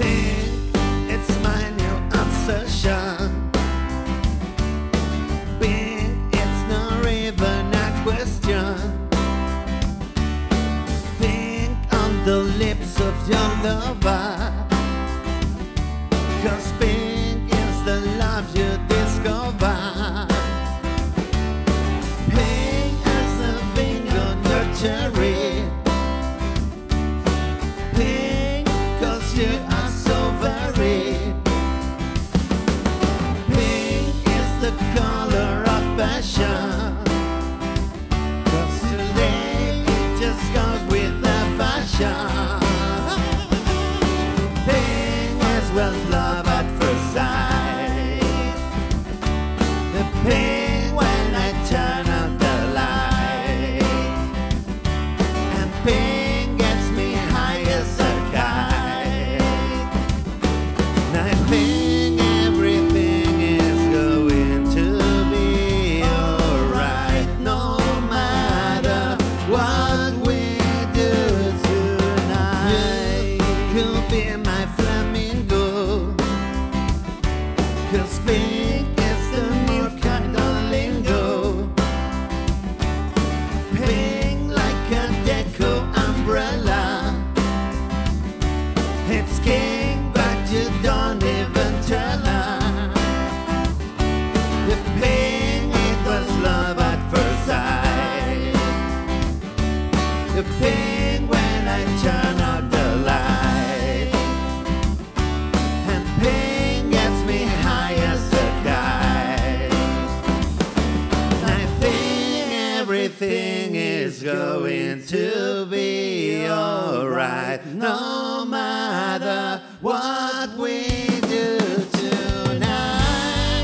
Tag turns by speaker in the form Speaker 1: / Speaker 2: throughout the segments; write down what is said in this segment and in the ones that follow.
Speaker 1: Pink, it's my new obsession. Pink, it's not even a question. Pink on the lips of your lover, 'cause pink is the love you discover. Pink as a bingo nursery. Pink, 'cause you are so very. Pink is the color of passion, 'cause today it just goes with the fashion. Pink as well love at first sight. The pink when I turn on the light, and pink gets me high as a kite. And I think everything is going to be alright, no matter what we do tonight. Could be my flamingo, 'cause pink is the new kind of lingo. Pink like a deco umbrella. It's king, but you don't even tell her. The pink, it was love at first sight. The pink when I turn out the light, and pink gets me high as a kite. I think everything is going to be alright, no matter what we do tonight.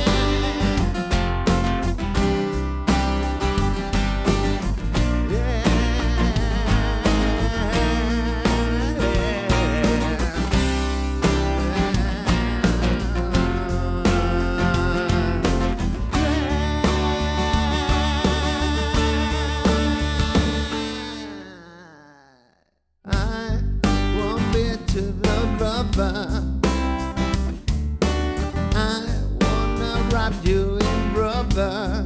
Speaker 1: I won't be to the rubber. I wanna wrap you in rubber.